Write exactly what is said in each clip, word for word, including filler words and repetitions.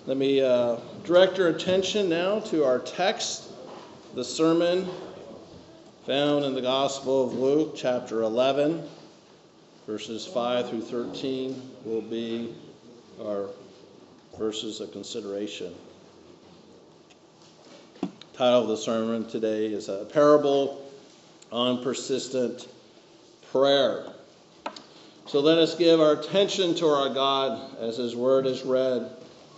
Let me uh, direct your attention now to our text. The sermon found in the Gospel of Luke, chapter eleven, verses five through thirteen, will be our verses of consideration. The title of the sermon today is A Parable on Persistent Prayer. So let us give our attention to our God as His Word is read.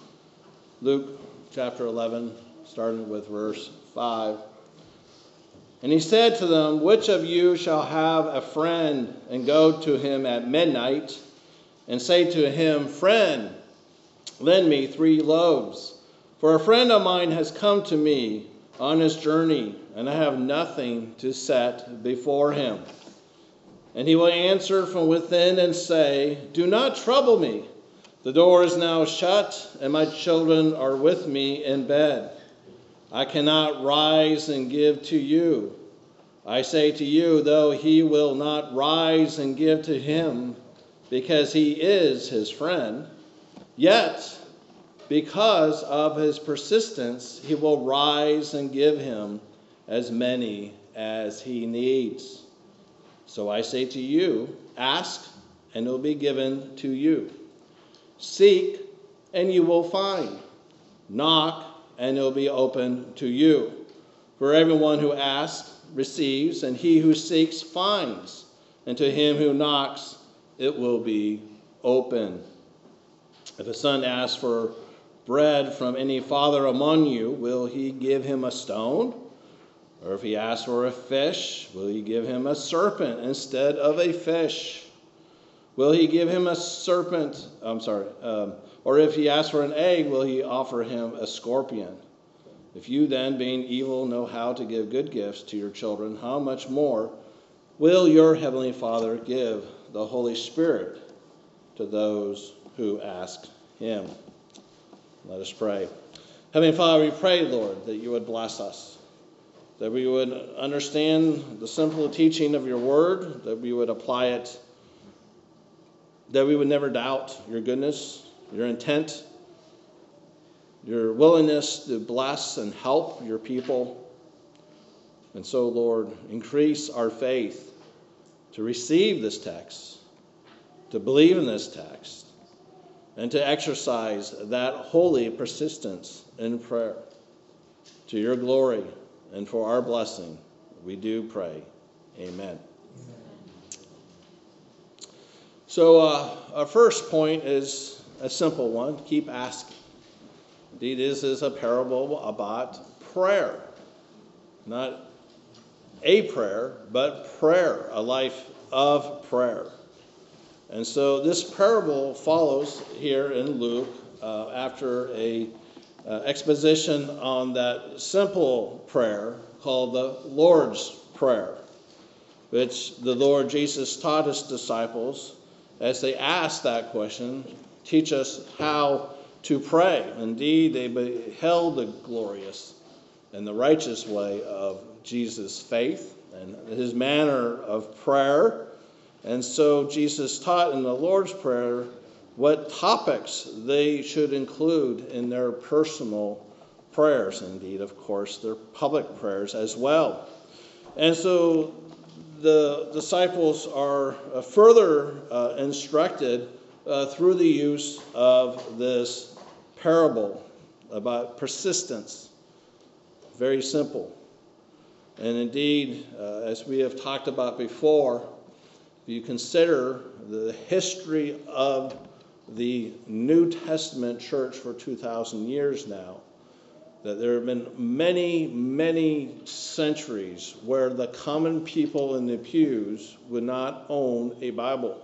Luke chapter eleven, starting with verse five. And he said to them, "Which of you shall have a friend and go to him at midnight and say to him, 'Friend, lend me three loaves, for a friend of mine has come to me on his journey, and I have nothing to set before him?' And he will answer from within and say, 'Do not trouble me. The door is now shut, and my children are with me in bed. I cannot rise and give to you. I say to you, though he will not rise and give to him, because he is his friend, yet because of his persistence, he will rise and give him as many as he needs. So I say to you, ask, and it will be given to you. Seek, and you will find. Knock, and it will be open to you. For everyone who asks receives, and he who seeks finds, and to him who knocks it will be open. If a son asks for bread from any father among you, will he give him a stone? Or if he asks for a fish, will he give him a serpent instead of a fish? Will he give him a serpent? I'm sorry. Um, or if he asks for an egg, will he offer him a scorpion? If you then, being evil, know how to give good gifts to your children, how much more will your heavenly Father give the Holy Spirit to those who ask him? Let us pray. Heavenly Father, we pray, Lord, that you would bless us, that we would understand the simple teaching of your word, that we would apply it, that we would never doubt your goodness, your intent, your willingness to bless and help your people. And so, Lord, increase our faith to receive this text, to believe in this text, and to exercise that holy persistence in prayer. To your glory and for our blessing, we do pray. Amen. So uh, our first point is a simple one. Keep asking. Indeed, this is a parable about prayer. Not a prayer, but prayer, a life of prayer. And so this parable follows here in Luke uh, after a uh, exposition on that simple prayer called the Lord's Prayer, which the Lord Jesus taught his disciples as they asked that question, teach us how to pray. Indeed, they beheld the glorious and the righteous way of Jesus' faith and his manner of prayer. And so Jesus taught in the Lord's Prayer what topics they should include in their personal prayers. Indeed, of course, their public prayers as well. And so the disciples are uh, further uh, instructed uh, through the use of this parable about persistence. Very simple. And indeed, uh, as we have talked about before, if you consider the history of the New Testament church for two thousand years now, that there have been many, many centuries where the common people in the pews would not own a Bible.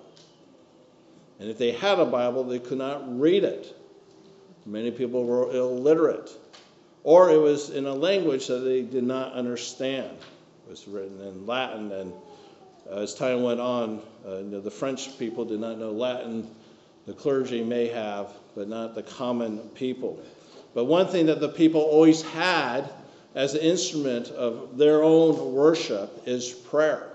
And if they had a Bible, they could not read it. Many people were illiterate. Or it was in a language that they did not understand. It was written in Latin, and as time went on, uh, you know, the French people did not know Latin. The clergy may have, but not the common people. But one thing that the people always had as an instrument of their own worship is prayer.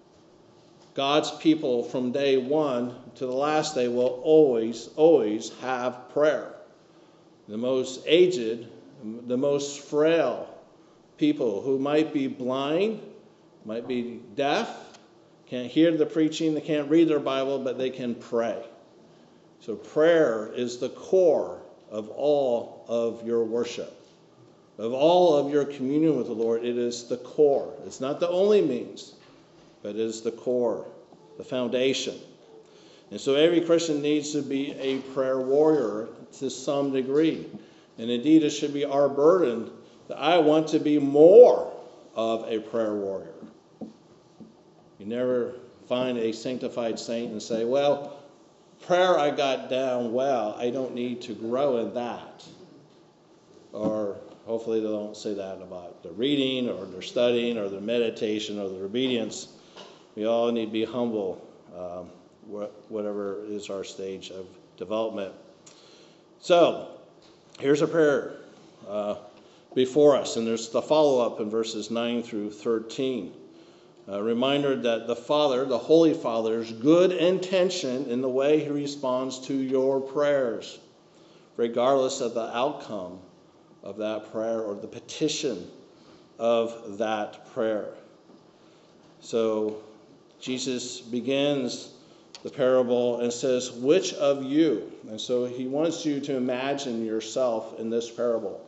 God's people from day one to the last day will always, always have prayer. the most aged, the most frail people who might be blind, might be deaf, can't hear the preaching, they can't read their Bible, but they can pray. So prayer is the core of all of your worship. Of all of your communion with the Lord, it is the core. It's not the only means, but it is the core, the foundation. And so every Christian needs to be a prayer warrior to some degree. And indeed, it should be our burden that I want to be more of a prayer warrior. You never find a sanctified saint and say, well, prayer I got down well, I don't need to grow in that. Or hopefully they don't say that about their reading or their studying or their meditation or their obedience. We all need to be humble, um, whatever is our stage of development. So, here's a prayer uh, before us, and there's the follow-up in verses nine through thirteen. A reminder that the Father, the Holy Father's good intention in the way he responds to your prayers, regardless of the outcome of that prayer or the petition of that prayer. So Jesus begins the parable and says, which of you? And so he wants you to imagine yourself in this parable.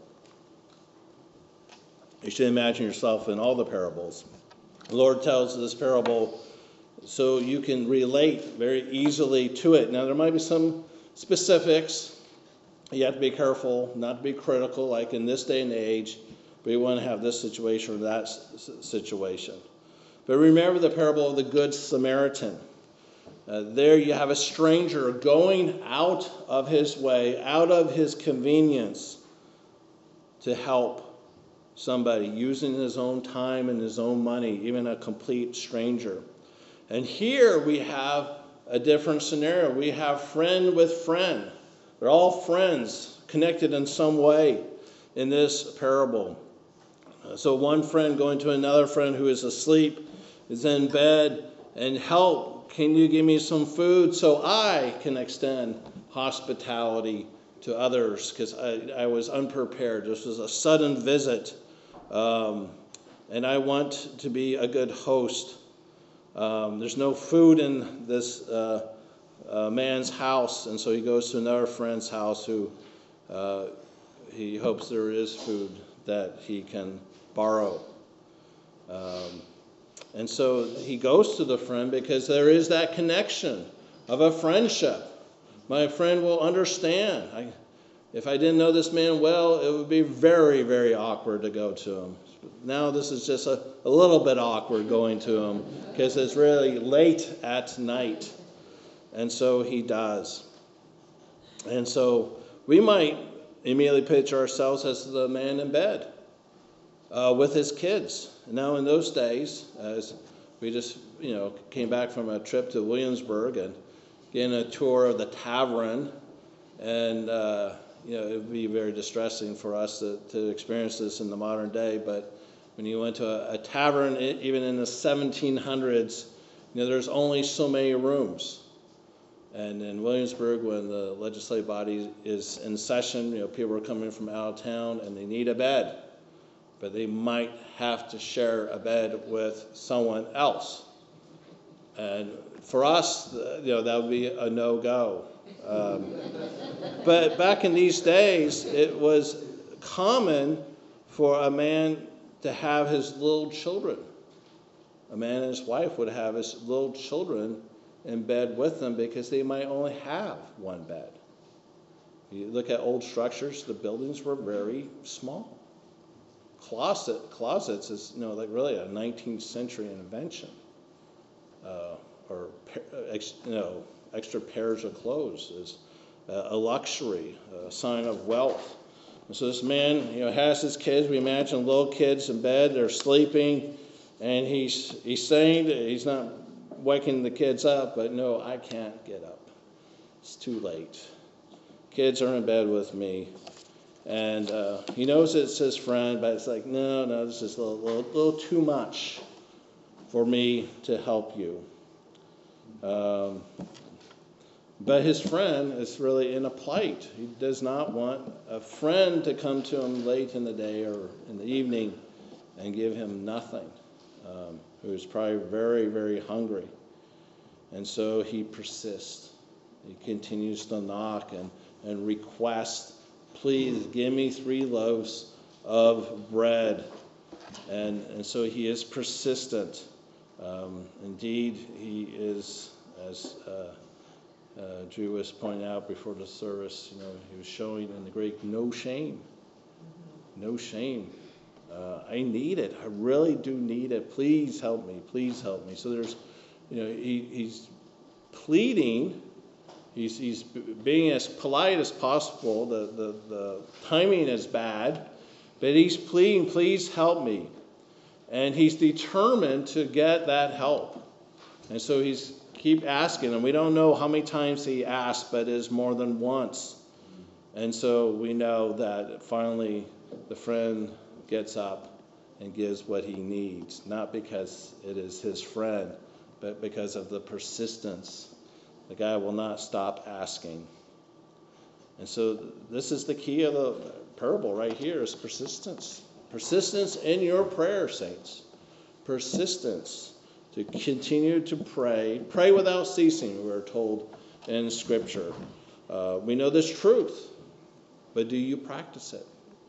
You should imagine yourself in all the parables. The Lord tells this parable so you can relate very easily to it. Now, there might be some specifics. You have to be careful not to be critical, like in this day and age, but you want to have this situation or that situation. But remember the parable of the Good Samaritan. Uh, there you have a stranger going out of his way, out of his convenience to help somebody, using his own time and his own money, even a complete stranger. And here we have a different scenario. We have friend with friend. They're all friends, connected in some way in this parable. Uh, so one friend going to another friend who is asleep, is in bed, and help, can you give me some food so I can extend hospitality to others? Because I, I was unprepared. This was a sudden visit. Um, and I want to be a good host. Um, there's no food in this uh, uh, man's house, and so he goes to another friend's house who uh, he hopes there is food that he can borrow. Um, and so he goes to the friend because there is that connection of a friendship. My friend will understand. I, If I didn't know this man well, it would be very, very awkward to go to him. Now this is just a, a little bit awkward going to him because it's really late at night. And so he does. And so we might immediately picture ourselves as the man in bed uh, with his kids. Now in those days, as we just you know came back from a trip to Williamsburg and getting a tour of the tavern, and uh, You know, it would be very distressing for us to, to experience this in the modern day. But when you went to a, a tavern, even in the seventeen hundreds, you know, there's only so many rooms. And in Williamsburg, when the legislative body is in session, you know, people are coming from out of town and they need a bed. But they might have to share a bed with someone else. And for us, you know, that would be a no-go. Um, but back in these days, it was common for a man to have his little children. A man and his wife would have his little children in bed with them because they might only have one bed. You look at old structures, the buildings were very small. Closet, closets is you know like really a nineteenth century invention. Uh, or you know. Extra pairs of clothes is a luxury, a sign of wealth. And so this man, you know, has his kids. We imagine little kids in bed, they're sleeping, and he's he's saying he's not waking the kids up, but no, I can't get up. It's too late. Kids are in bed with me, and uh, he knows it's his friend, but it's like, no, no, this is a little, little, little too much for me to help you. Um, But his friend is really in a plight. He does not want a friend to come to him late in the day or in the evening and give him nothing, um, who's probably very, very hungry. And so he persists. He continues to knock and, and request, please give me three loaves of bread. And, and so he is persistent. Um, indeed, he is, as uh, uh, Drew was pointing out before the service, you know, he was showing in the Greek, no shame. No shame. Uh, I need it. I really do need it. Please help me. Please help me. So there's, you know, he, he's pleading. He's, he's being as polite as possible. The, the, the timing is bad. But he's pleading, please help me. And he's determined to get that help. And so he's keep asking. And we don't know how many times he asked, but it is more than once. And so we know that finally the friend gets up and gives what he needs. Not because it is his friend, but because of the persistence. The guy will not stop asking. And so this is the key of the parable right here is persistence. Persistence in your prayer, saints. Persistence to continue to pray. Pray without ceasing, we're told in Scripture. Uh, we know this truth, but do you practice it?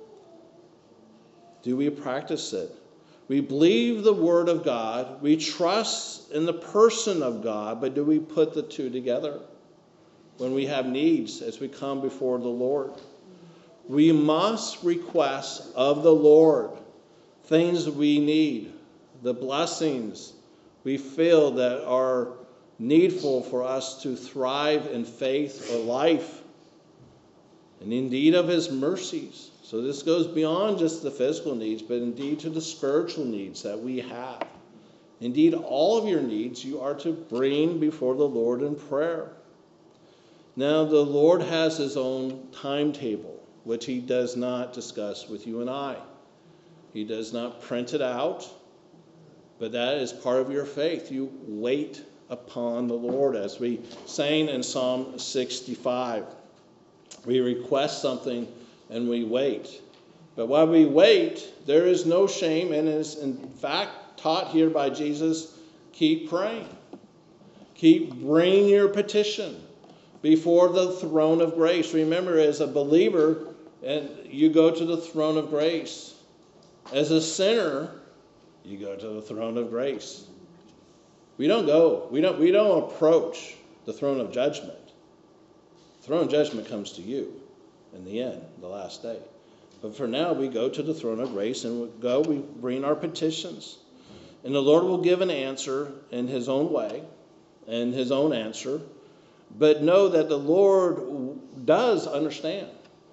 Do we practice it? We believe the Word of God. We trust in the person of God, but do we put the two together when we have needs as we come before the Lord? We must request of the Lord things we need, the blessings we feel that are needful for us to thrive in faith or life, and indeed of his mercies. So this goes beyond just the physical needs, but indeed to the spiritual needs that we have. Indeed, all of your needs you are to bring before the Lord in prayer. Now, the Lord has his own timetable, which he does not discuss with you and I. He does not print it out, but that is part of your faith. You wait upon the Lord, as we sang in Psalm sixty-five. We request something and we wait. But while we wait, there is no shame, and is in fact taught here by Jesus, keep praying. Keep bringing your petition before the throne of grace. Remember, as a believer, and you go to the throne of grace. As a sinner, you go to the throne of grace. We don't go, we don't, we don't approach the throne of judgment. The throne of judgment comes to you in the end, the last day. But for now, we go to the throne of grace, and we go, we bring our petitions. And the Lord will give an answer in his own way, and his own answer. But know that the Lord does understand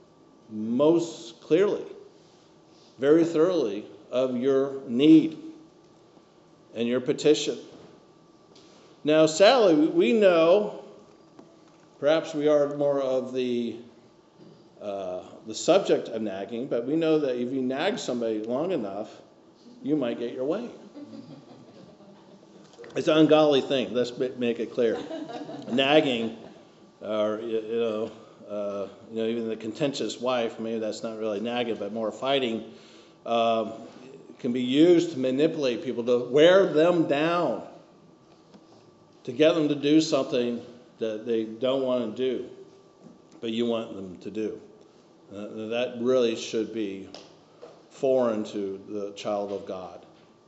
most clearly, very thoroughly, of your need and your petition. Now, sadly, we know, perhaps we are more of the uh, the subject of nagging, but we know that if you nag somebody long enough, you might get your way. It's an ungodly thing. Let's make it clear. Nagging, or you know, uh, you know, even the contentious wife, maybe that's not really nagging, but more fighting, uh, can be used to manipulate people, to wear them down, to get them to do something that they don't want to do, but you want them to do. Uh, that really should be foreign to the child of God.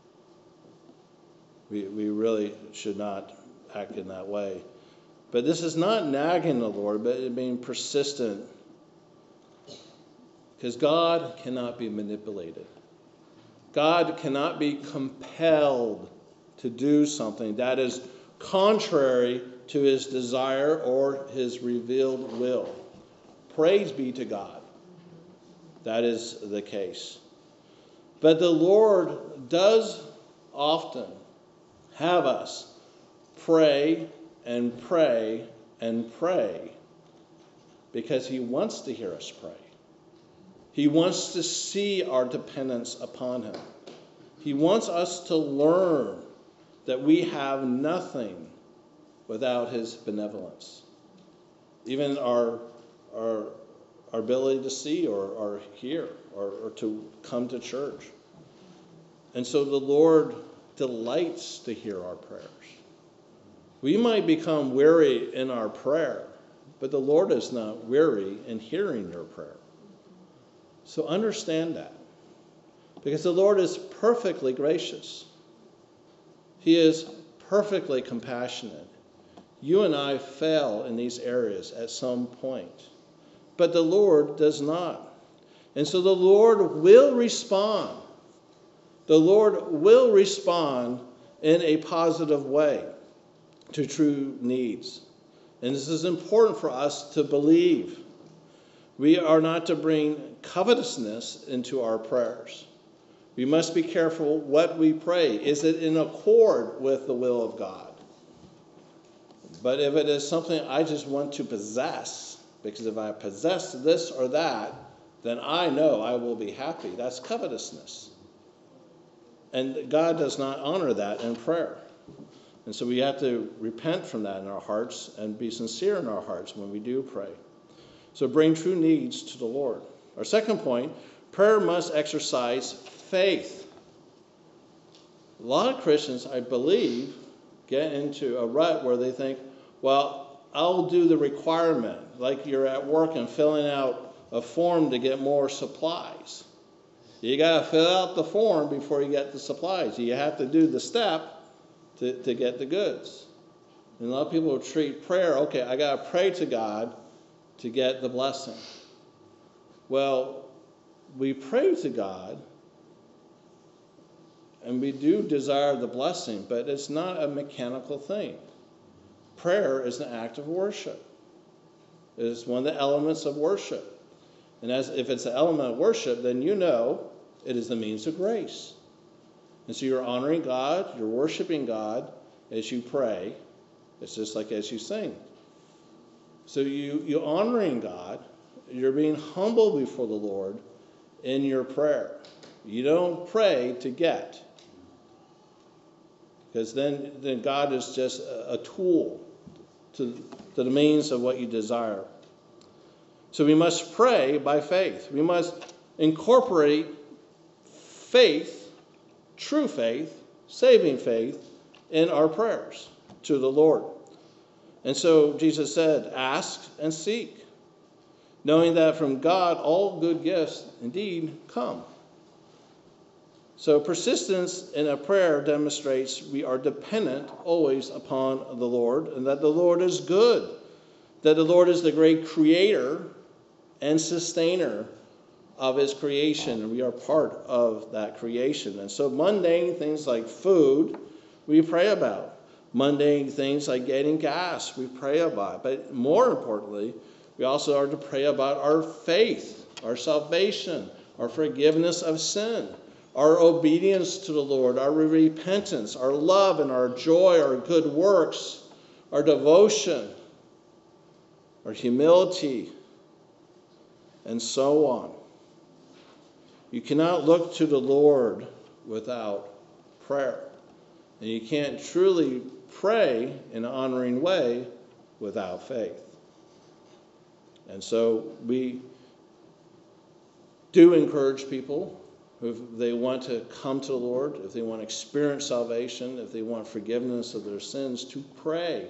We we really should not act in that way. But this is not nagging the Lord, but being persistent. Because God cannot be manipulated. God cannot be compelled to do something that is contrary to his desire or his revealed will. Praise be to God. That is the case. But the Lord does often have us pray and pray and pray because he wants to hear us pray. He wants to see our dependence upon him. He wants us to learn that we have nothing without his benevolence. even our, our, our ability to see or, or hear or, or to come to church. And so the Lord delights to hear our prayers. We might become weary in our prayer, but the Lord is not weary in hearing your prayer. So understand that. Because the Lord is perfectly gracious. He is perfectly compassionate. You and I fail in these areas at some point. But the Lord does not. And so the Lord will respond. The Lord will respond in a positive way to true needs. And this is important for us to believe. We are not to bring covetousness into our prayers. We must be careful what we pray. Is it in accord with the will of God? But if it is something I just want to possess, because if I possess this or that, then I know I will be happy. That's covetousness. And God does not honor that in prayer. And so we have to repent from that in our hearts and be sincere in our hearts when we do pray. So bring true needs to the Lord. Our second point, prayer must exercise faith. A lot of Christians, I believe, get into a rut where they think, well, I'll do the requirement, like you're at work and filling out a form to get more supplies. You got to fill out the form before you get the supplies. You have to do the step to, to get the goods. And a lot of people treat prayer, okay, I got to pray to God to get the blessing. Well, we pray to God, and we do desire the blessing, but it's not a mechanical thing. Prayer is an act of worship. It is one of the elements of worship. And as if it's an element of worship, then you know it is the means of grace. And so you're honoring God, you're worshiping God as you pray. It's just like as you sing. So you, you're honoring God, you're being humble before the Lord in your prayer. You don't pray to get. Because then, then God is just a, a tool to, to the means of what you desire. So we must pray by faith. We must incorporate faith, true faith, saving faith, in our prayers to the Lord. And so Jesus said, ask and seek, knowing that from God all good gifts indeed come. So persistence in a prayer demonstrates we are dependent always upon the Lord, and that the Lord is good, that the Lord is the great creator and sustainer of his creation, and we are part of that creation. And so mundane things like food, we pray about. Mundane things like getting gas, we pray about. But more importantly, we also are to pray about our faith, our salvation, our forgiveness of sin, our obedience to the Lord, our repentance, our love and our joy, our good works, our devotion, our humility, and so on. You cannot look to the Lord without prayer. And you can't truly pray in an honoring way without faith. And so we do encourage people, if they want to come to the Lord, if they want to experience salvation, if they want forgiveness of their sins, to pray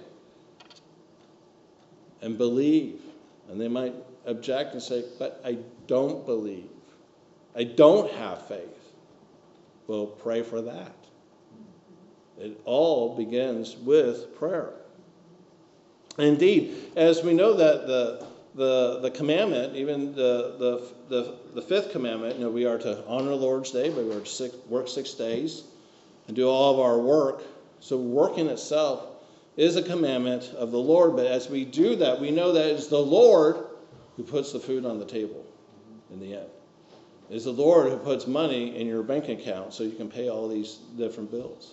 and believe. And they might object and say, but I don't believe. I don't have faith. Well, pray for that. It all begins with prayer. Indeed, as we know that the the the commandment, even the the the, the fifth commandment, you know, we are to honor the Lord's day, but we are to six, work six days and do all of our work. So working itself is a commandment of the Lord. But as we do that, we know that it's the Lord who puts the food on the table in the end. It's the Lord who puts money in your bank account so you can pay all these different bills.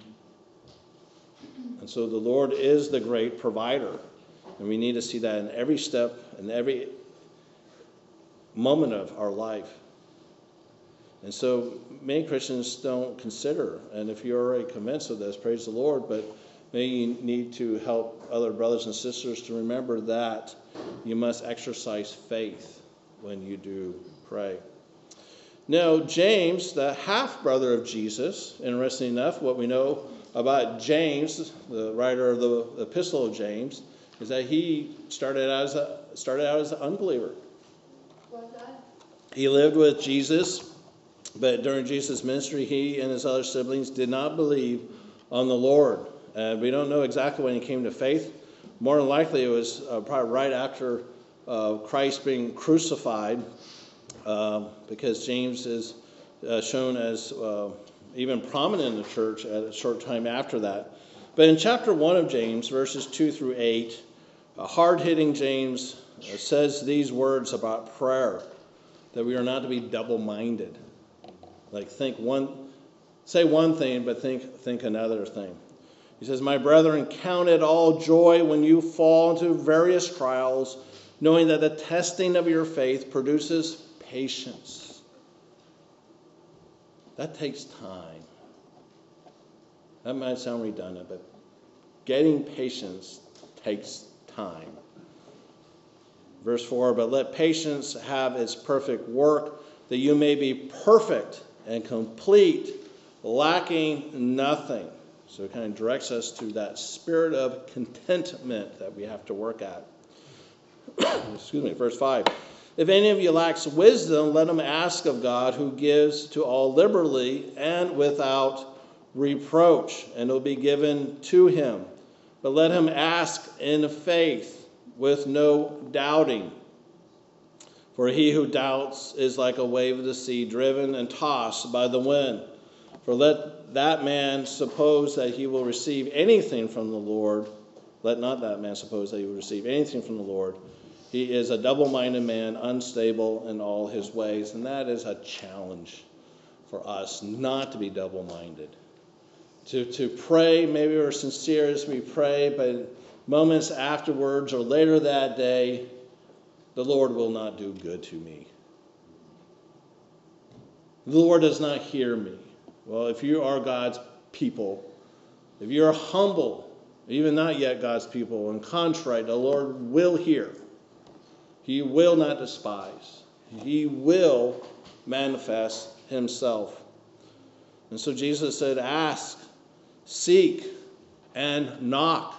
And so the Lord is the great provider. And we need to see that in every step, in every moment of our life. And so many Christians don't consider, and if you're already convinced of this, praise the Lord, but Maybe you need to help other brothers and sisters to remember that you must exercise faith when you do pray. Now, James, the half-brother of Jesus, interesting enough, what we know about James, the writer of the Epistle of James, is that he started out as a, started out as an unbeliever. What's that? He lived with Jesus, but during Jesus' ministry, he and his other siblings did not believe on the Lord. And we don't know exactly when he came to faith. More than likely, it was uh, probably right after uh, Christ being crucified, uh, because James is uh, shown as uh, even prominent in the church at a short time after that. But in chapter one of James, verses two through eight, a hard-hitting James uh, says these words about prayer, that we are not to be double-minded. Like think one, say one thing, but think think another thing. He says, "My brethren, count it all joy when you fall into various trials, knowing that the testing of your faith produces patience." That takes time. That might sound redundant, but getting patience takes time. Verse four, "But let patience have its perfect work, that you may be perfect and complete, lacking nothing." So it kind of directs us to that spirit of contentment that we have to work at. Excuse me, verse five. "If any of you lacks wisdom, let him ask of God, who gives to all liberally and without reproach, and it will be given to him. But let him ask in faith, with no doubting. For he who doubts is like a wave of the sea, driven and tossed by the wind. For let that man suppose that he will receive anything from the Lord. Let not that man suppose that he will receive anything from the Lord. He is a double-minded man, unstable in all his ways." And that is a challenge for us, not to be double-minded. To, to pray, maybe we're sincere as we pray, but moments afterwards or later that day, the Lord will not do good to me. The Lord does not hear me. Well, if you are God's people, if you're humble, even not yet God's people, and contrite, the Lord will hear. He will not despise. He will manifest himself. And so Jesus said, ask, seek, and knock.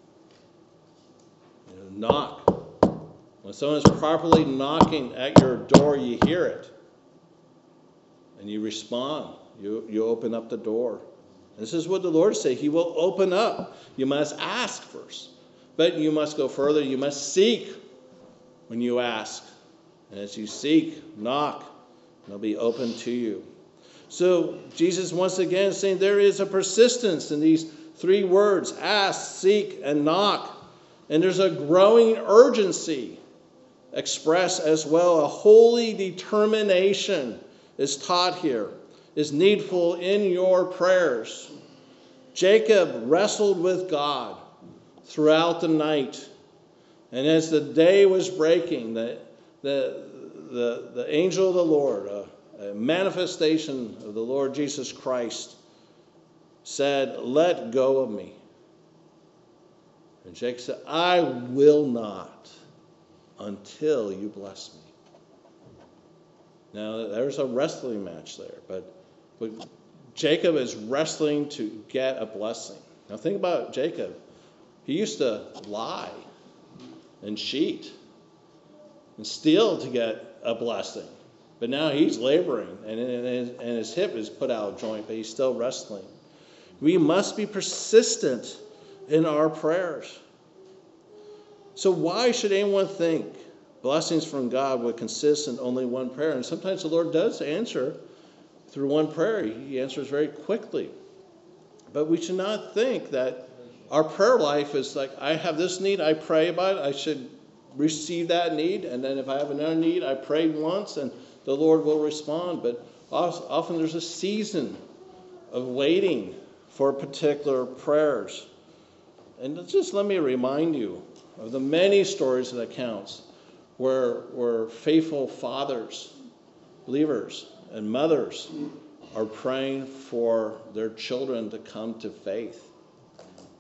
You know, knock. When someone is properly knocking at your door, you hear it. And you respond. You, you open up the door. This is what the Lord said. He will open up. You must ask first. But you must go further. You must seek when you ask. And as you seek, knock, and it'll be open to you. So Jesus once again is saying there is a persistence in these three words: ask, seek, and knock. And there's a growing urgency expressed as well. A holy determination is taught here, is needful in your prayers. Jacob wrestled with God throughout the night. And as the day was breaking, the, the, the, the angel of the Lord, a, a manifestation of the Lord Jesus Christ, said, "Let go of me." And Jacob said, "I will not until you bless me." Now, there's a wrestling match there, but, but Jacob is wrestling to get a blessing. Now, think about Jacob. He used to lie and cheat and steal to get a blessing. But now he's laboring, and his, and his hip is put out of joint, but he's still wrestling. We must be persistent in our prayers. So why should anyone think blessings from God would consist in only one prayer? And sometimes the Lord does answer through one prayer. He answers very quickly. But we should not think that our prayer life is like, I have this need, I pray about it, I should receive that need, and then if I have another need, I pray once, and the Lord will respond. But often there's a season of waiting for particular prayers. And just let me remind you of the many stories and accounts where, where faithful fathers, believers, and mothers are praying for their children to come to faith.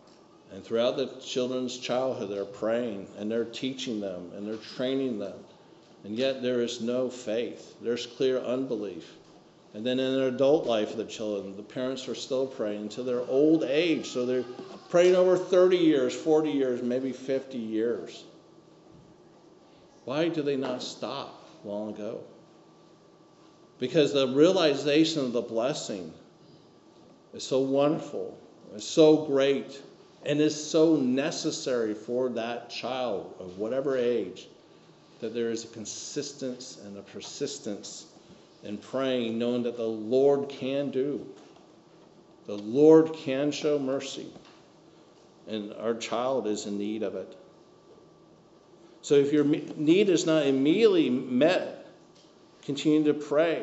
And throughout the children's childhood, they're praying, and they're teaching them, and they're training them. And yet there is no faith. There's clear unbelief. And then in their adult life of the children, the parents are still praying until their old age. So they're praying over thirty years, forty years, maybe fifty years. Why do they not stop long ago? Because the realization of the blessing is so wonderful, it's so great, and is so necessary for that child of whatever age, that there is a consistency and a persistence in praying, knowing that the Lord can do. The Lord can show mercy, and our child is in need of it. So if your need is not immediately met, continue to pray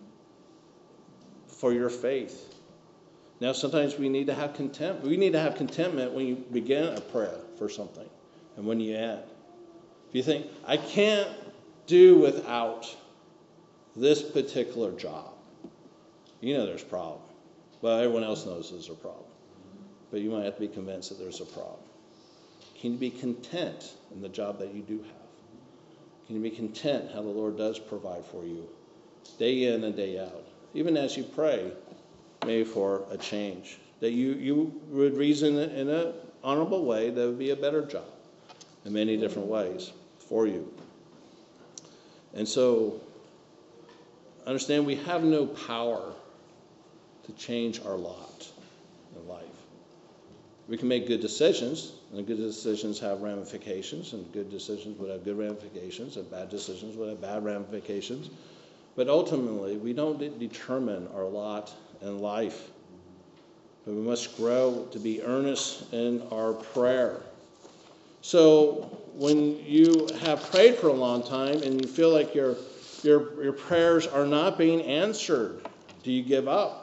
for your faith. Now, sometimes we need to have contempt. We need to have contentment when you begin a prayer for something and when you end. If you think, I can't do without this particular job, you know there's a problem. Well, everyone else knows there's a problem. But you might have to be convinced that there's a problem. Can you be content in the job that you do have? Can you be content how the Lord does provide for you day in and day out? Even as you pray, maybe for a change. That you, you would reason in an honorable way that would be a better job in many different ways for you. And so, understand we have no power to change our lot in life. We can make good decisions, and good decisions have ramifications, and good decisions would have good ramifications, and bad decisions would have bad ramifications. But ultimately, we don't determine our lot in life. But we must grow to be earnest in our prayer. So when you have prayed for a long time and you feel like your, your, your prayers are not being answered, do you give up?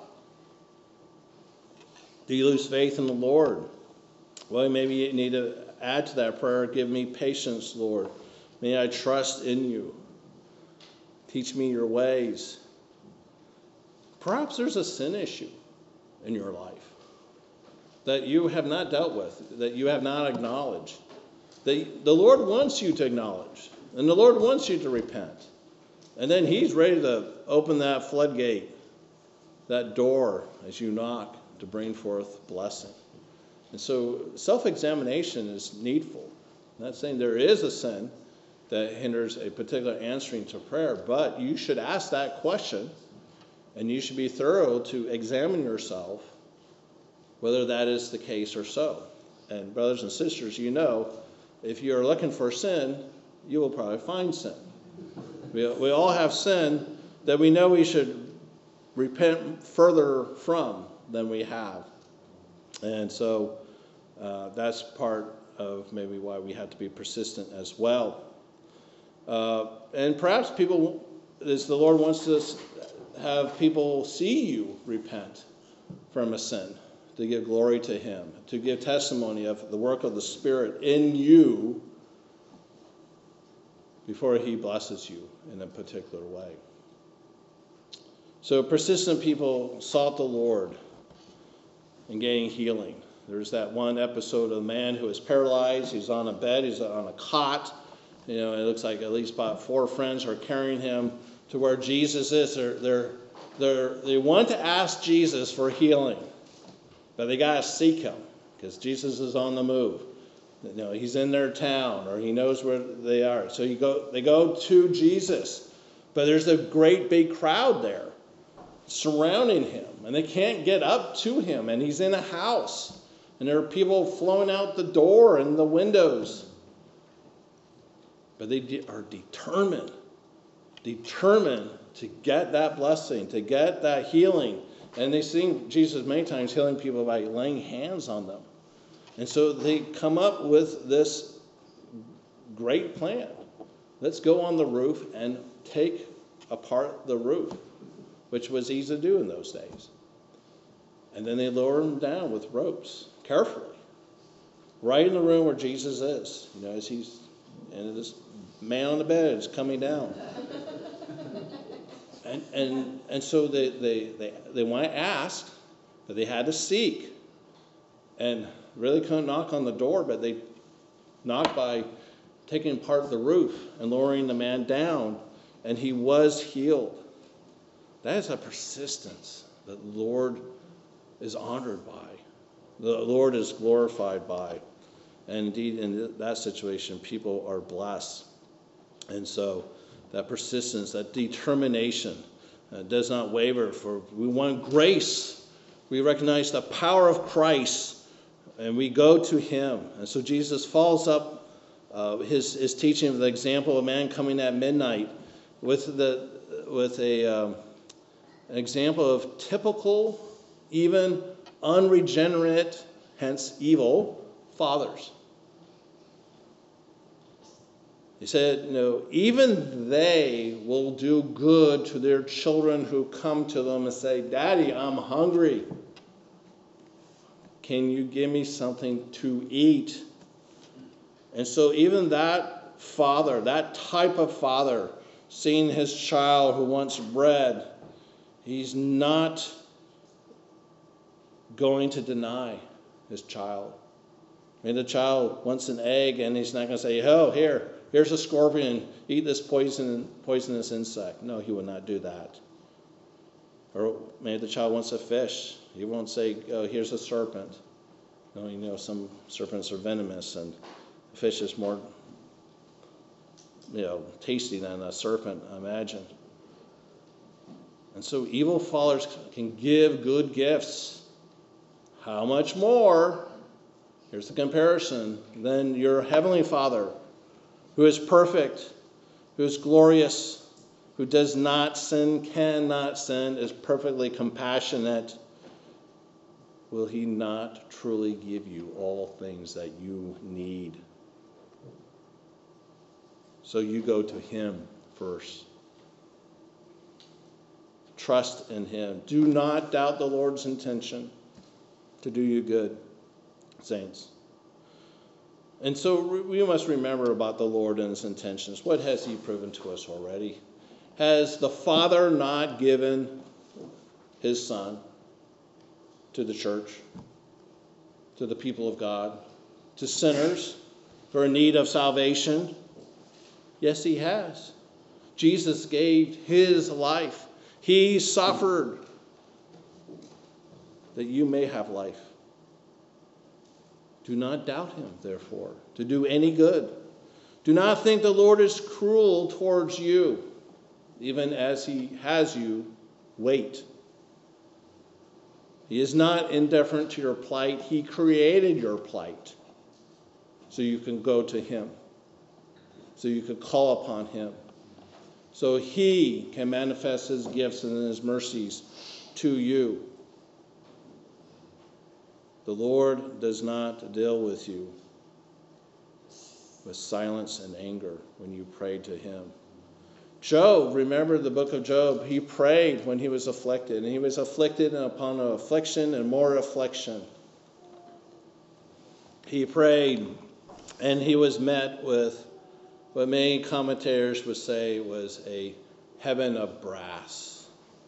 Do you lose faith in the Lord? Well, maybe you need to add to that prayer, give me patience, Lord. May I trust in you. Teach me your ways. Perhaps there's a sin issue in your life that you have not dealt with, that you have not acknowledged. That the Lord wants you to acknowledge, and the Lord wants you to repent. And then he's ready to open that floodgate, that door as you knock to bring forth blessing. And so self-examination is needful. I'm not saying there is a sin that hinders a particular answering to prayer, but you should ask that question, and you should be thorough to examine yourself whether that is the case or so. And brothers and sisters, you know, if you're looking for sin, you will probably find sin. We, we all have sin that we know we should repent further from than we have. And so uh, that's part of maybe why we have to be persistent as well. Uh, and perhaps people, as the Lord wants to have people see you repent from a sin, to give glory to him, to give testimony of the work of the Spirit in you before he blesses you in a particular way. So persistent people sought the Lord in getting healing. There's that one episode of a man who is paralyzed. He's on a bed. He's on a cot. You know, it looks like at least about four friends are carrying him to where Jesus is. They're, they're, they're, they want to ask Jesus for healing, but they got to seek him because Jesus is on the move. You know, he's in their town or he knows where they are. So you go, they go to Jesus, but there's a great big crowd there surrounding him, and they can't get up to him, and he's in a house, and there are people flowing out the door and the windows. But they de- are determined, determined to get that blessing, to get that healing. And they've seen Jesus many times healing people by laying hands on them. And so they come up with this great plan. Let's go on the roof and take apart the roof, which was easy to do in those days. And then they lower him down with ropes, carefully, right in the room where Jesus is. You know, as he's, and this man on the bed is coming down. And and and so they they they, they want to ask, but they had to seek. And really couldn't knock on the door, but they knocked by taking part of the roof and lowering the man down, and he was healed. That is a persistence that the Lord is honored by, the Lord is glorified by. And indeed, in that situation, people are blessed. And so that persistence, that determination uh, does not waver. For we want grace. We recognize the power of Christ, and we go to him. And so Jesus follows up uh, his, his teaching of the example of a man coming at midnight with, the, with a, um, an example of typical, even unregenerate, hence evil, fathers. He said, you know, even they will do good to their children who come to them and say, Daddy, I'm hungry. Can you give me something to eat? And so even that father, that type of father, seeing his child who wants bread, he's not going to deny his child. Maybe the child wants an egg, and he's not going to say, oh, here, here's a scorpion, eat this poison, poisonous insect. No, he would not do that. Or maybe the child wants a fish. He won't say, oh, here's a serpent. No, you know, some serpents are venomous, and a fish is more, you know, tasty than a serpent, I imagine. And so evil fathers can give good gifts. How much more, here's the comparison, than your heavenly Father, who is perfect, who is glorious, who does not sin, cannot sin, is perfectly compassionate. Will he not truly give you all things that you need? So you go to him first. Trust in him. Do not doubt the Lord's intention to do you good, saints. And so we must remember about the Lord and his intentions. What has he proven to us already? Has the Father not given his Son to the church, to the people of God, to sinners who are in need of salvation? Yes, he has. Jesus gave his life. He suffered that you may have life. Do not doubt him, therefore, to do any good. Do not think the Lord is cruel towards you, even as he has you. Wait. He is not indifferent to your plight. He created your plight so you can go to him, so you can call upon him, so he can manifest his gifts and his mercies to you. The Lord does not deal with you with silence and anger when you pray to him. Job, remember the book of Job, he prayed when he was afflicted, and he was afflicted upon affliction and more affliction. He prayed, and he was met with what many commentators would say was a heaven of brass.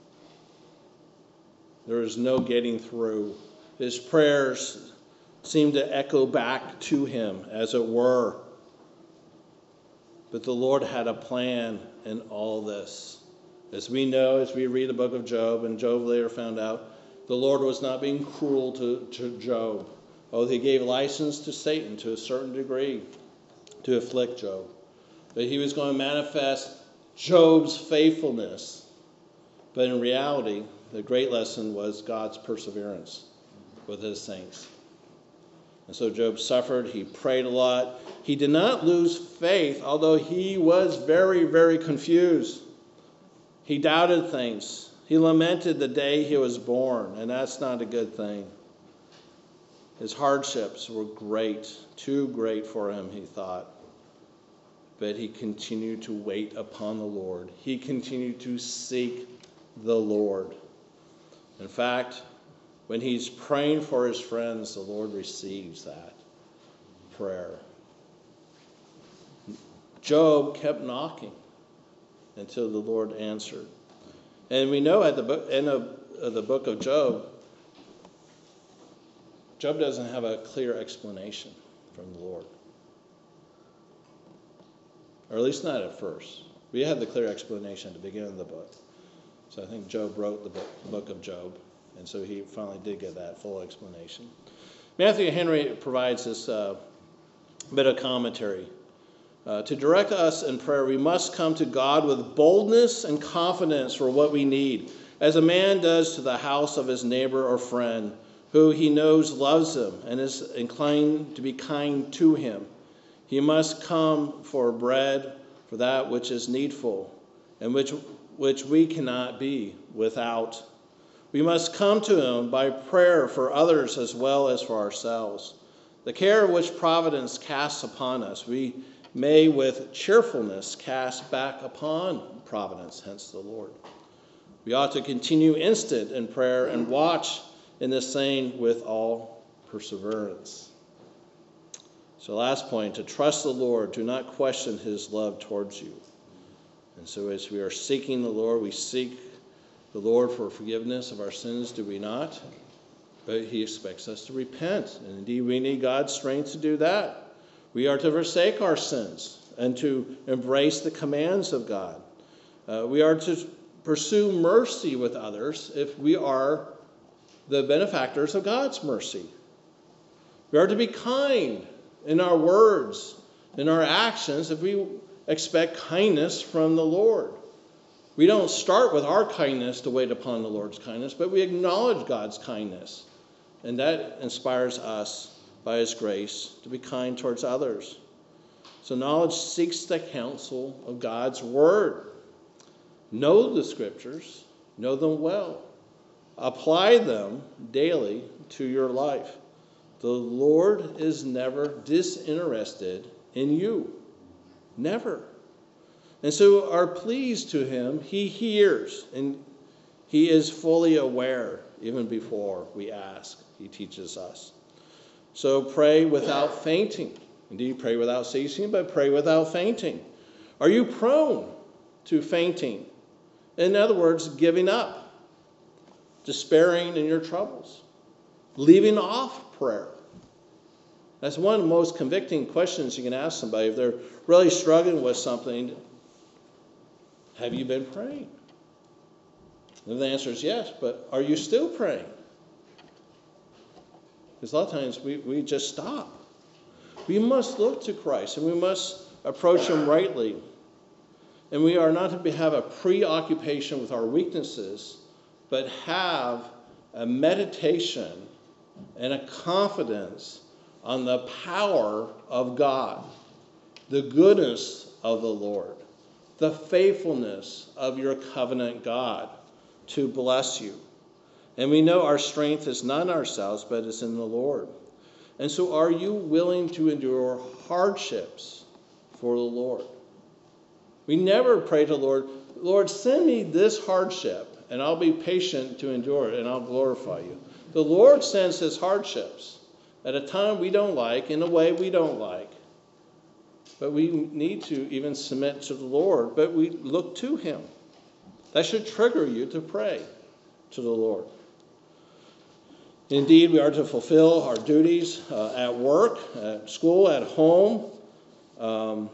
There was no getting through. His prayers seemed to echo back to him, as it were. But the Lord had a plan in all this. As we know, as we read the book of Job, and Job later found out, the Lord was not being cruel to, to Job. Oh, he gave license to Satan to a certain degree to afflict Job. But he was going to manifest Job's faithfulness. But in reality, the great lesson was God's perseverance with his saints. And so Job suffered. He prayed a lot. He did not lose faith, although he was very, very confused. He doubted things. He lamented the day he was born, and that's not a good thing. His hardships were great, too great for him, he thought. But he continued to wait upon the Lord. He continued to seek the Lord. In fact, when he's praying for his friends, the Lord receives that prayer. Job kept knocking until the Lord answered. And we know at the end of the book of Job, Job doesn't have a clear explanation from the Lord. Or at least not at first. We had the clear explanation at the beginning of the book. So I think Job wrote the book, the book of Job, and so he finally did get that full explanation. Matthew Henry provides this uh, bit of commentary. Uh, to direct us in prayer, we must come to God with boldness and confidence for what we need, as a man does to the house of his neighbor or friend, who he knows loves him and is inclined to be kind to him. He must come for bread, for that which is needful, and which which we cannot be without. We must come to him by prayer for others as well as for ourselves. The care which providence casts upon us, we may with cheerfulness cast back upon providence, hence the Lord. We ought to continue instant in prayer and watch in the same with all perseverance. So last point, to trust the Lord, do not question his love towards you. And so as we are seeking the Lord, we seek the Lord for forgiveness of our sins, do we not? But he expects us to repent. And indeed, we need God's strength to do that. We are to forsake our sins and to embrace the commands of God. Uh, we are to pursue mercy with others if we are the benefactors of God's mercy. We are to be kind in our words, in our actions, if we expect kindness from the Lord. We don't start with our kindness to wait upon the Lord's kindness, but we acknowledge God's kindness. And that inspires us by his grace to be kind towards others. So knowledge seeks the counsel of God's word. Know the scriptures, know them well. Apply them daily to your life. The Lord is never disinterested in you. Never. And so our pleas to him, he hears, and he is fully aware even before we ask. He teaches us. So pray without fainting. Indeed, pray without ceasing, but pray without fainting. Are you prone to fainting? In other words, giving up, despairing in your troubles, leaving off prayer. That's one of the most convicting questions you can ask somebody. If they're really struggling with something, have you been praying? And the answer is yes, but are you still praying? Because a lot of times we, we just stop. We must look to Christ, and we must approach him rightly. And we are not to have a preoccupation with our weaknesses, but have a meditation and a confidence on the power of God, the goodness of the Lord, the faithfulness of your covenant God to bless you. And we know our strength is not in ourselves, but it's in the Lord. And so are you willing to endure hardships for the Lord? We never pray to the Lord, Lord, send me this hardship, and I'll be patient to endure it, and I'll glorify you. The Lord sends his hardships at a time we don't like, in a way we don't like. But we need to even submit to the Lord, but we look to him. That should trigger you to pray to the Lord. Indeed, we are to fulfill our duties uh, at work, at school, at home. Um,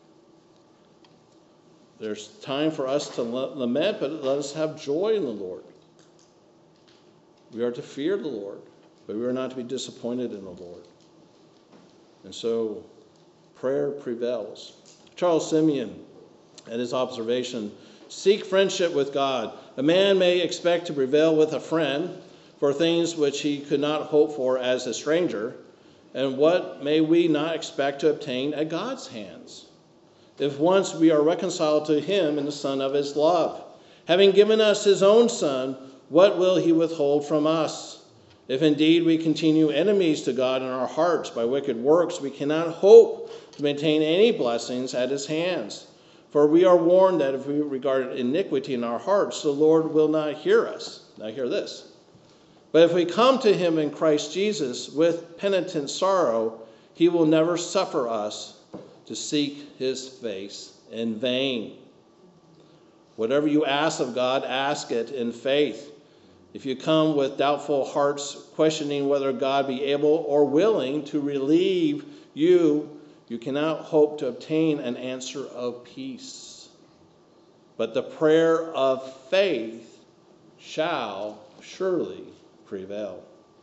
there's time for us to lament, but let us have joy in the Lord. We are to fear the Lord, but we are not to be disappointed in the Lord. And so prayer prevails. Charles Simeon, at his observation, seek friendship with God. A man may expect to prevail with a friend for things which he could not hope for as a stranger. And what may we not expect to obtain at God's hands? If once we are reconciled to him in the Son of his love, having given us his own Son, what will he withhold from us? If indeed we continue enemies to God in our hearts by wicked works, we cannot hope to maintain any blessings at his hands. For we are warned that if we regard iniquity in our hearts, the Lord will not hear us. Now hear this. But if we come to him in Christ Jesus with penitent sorrow, he will never suffer us to seek his face in vain. Whatever you ask of God, ask it in faith. If you come with doubtful hearts, questioning whether God be able or willing to relieve you, you cannot hope to obtain an answer of peace. But the prayer of faith shall surely prevail.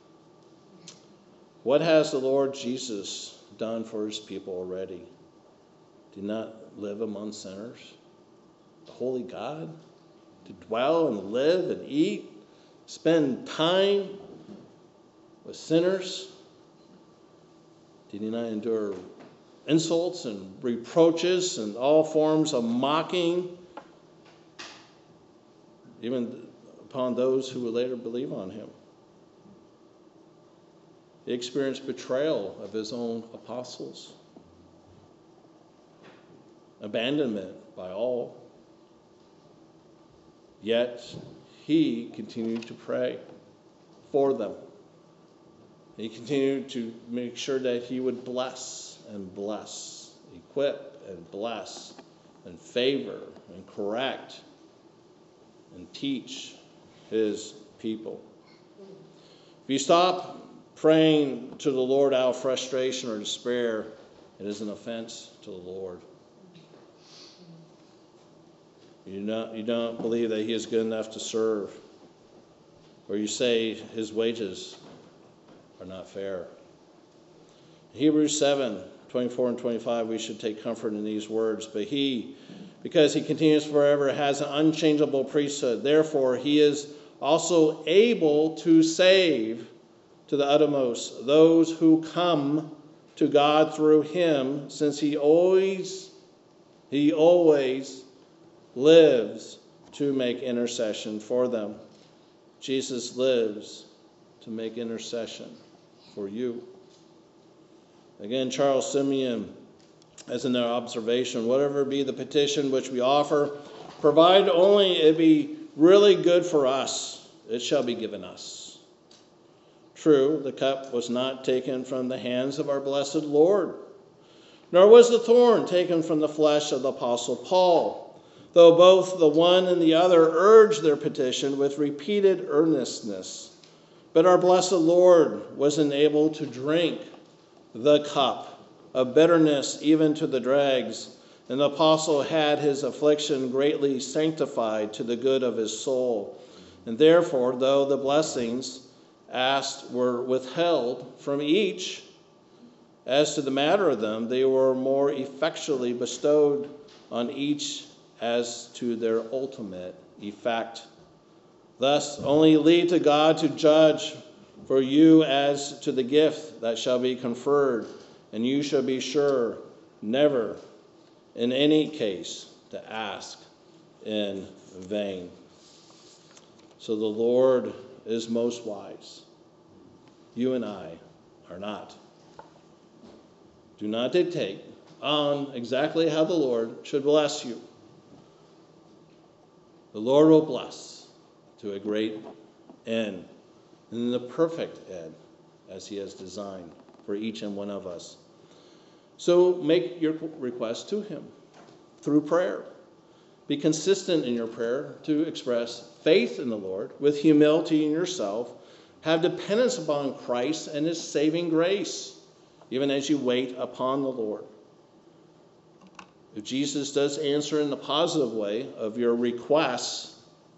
What has the Lord Jesus done for his people already? Did not live among sinners? The holy God? To dwell and live and eat? Spend time with sinners? Did he not endure insults and reproaches and all forms of mocking, even upon those who would later believe on him? He experienced betrayal of his own apostles, abandonment by all. Yet he continued to pray for them. He continued to make sure that he would bless and bless, equip and bless, and favor and correct and teach his people. If you stop praying to the Lord out of frustration or despair, it is an offense to the Lord. You don't, you don't believe that he is good enough to serve, or you say his wages are not fair. Hebrews seven, twenty-four and twenty-five, we should take comfort in these words. But he, because he continues forever, has an unchangeable priesthood. Therefore, he is also able to save to the uttermost those who come to God through him, since he always, he always lives to make intercession for them. Jesus lives to make intercession for you. Again, Charles Simeon, as in their observation, whatever be the petition which we offer, provided only it be really good for us, it shall be given us. True, the cup was not taken from the hands of our blessed Lord, nor was the thorn taken from the flesh of the Apostle Paul, though both the one and the other urged their petition with repeated earnestness. But our blessed Lord was enabled to drink the cup of bitterness even to the dregs, and the apostle had his affliction greatly sanctified to the good of his soul. And therefore, though the blessings asked were withheld from each, as to the matter of them, they were more effectually bestowed on each as to their ultimate effect. Thus, only leave to God to judge for you as to the gift that shall be conferred, and you shall be sure never in any case to ask in vain. So the Lord is most wise. You and I are not. Do not dictate on exactly how the Lord should bless you. The Lord will bless to a great end, and the perfect end, as he has designed for each and one of us. So make your request to him through prayer. Be consistent in your prayer to express faith in the Lord with humility in yourself. Have dependence upon Christ and his saving grace, even as you wait upon the Lord. If Jesus does answer in the positive way of your requests,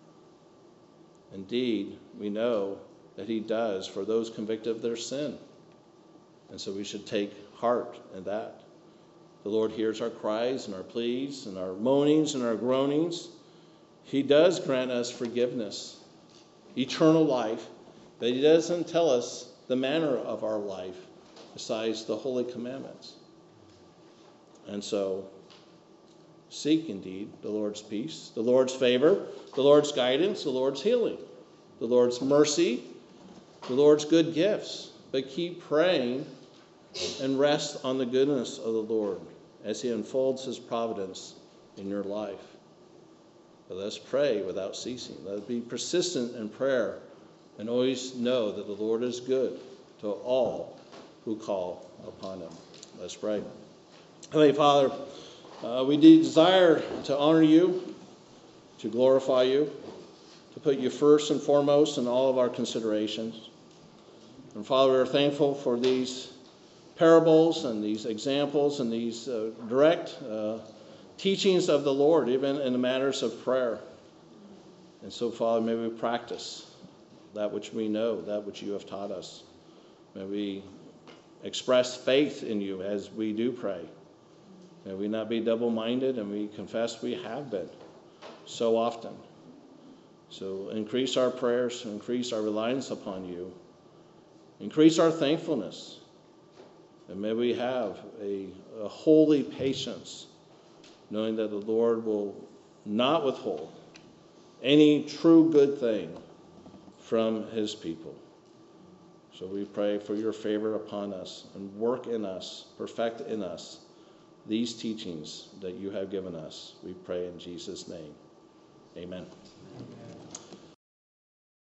indeed, we know that he does for those convicted of their sin. And so we should take heart in that. The Lord hears our cries and our pleas and our moanings and our groanings. He does grant us forgiveness, eternal life, but he doesn't tell us the manner of our life besides the holy commandments. And so seek indeed the Lord's peace, the Lord's favor, the Lord's guidance, the Lord's healing, the Lord's mercy, the Lord's good gifts. But keep praying and rest on the goodness of the Lord as he unfolds his providence in your life. But let's pray without ceasing. Let's be persistent in prayer and always know that the Lord is good to all who call upon him. Let's pray. Heavenly Father, uh, we desire to honor you, to glorify you, to put you first and foremost in all of our considerations. And Father, we are thankful for these parables and these examples and these uh, direct uh, teachings of the Lord, even in the matters of prayer. And so, Father, may we practice that which we know, that which you have taught us. May we express faith in you as we do pray. May we not be double-minded, and we confess we have been so often. So increase our prayers, increase our reliance upon you, increase our thankfulness, and may we have a, a holy patience, knowing that the Lord will not withhold any true good thing from his people. So we pray for your favor upon us and work in us, perfect in us these teachings that you have given us. We pray in Jesus' name. Amen. Amen.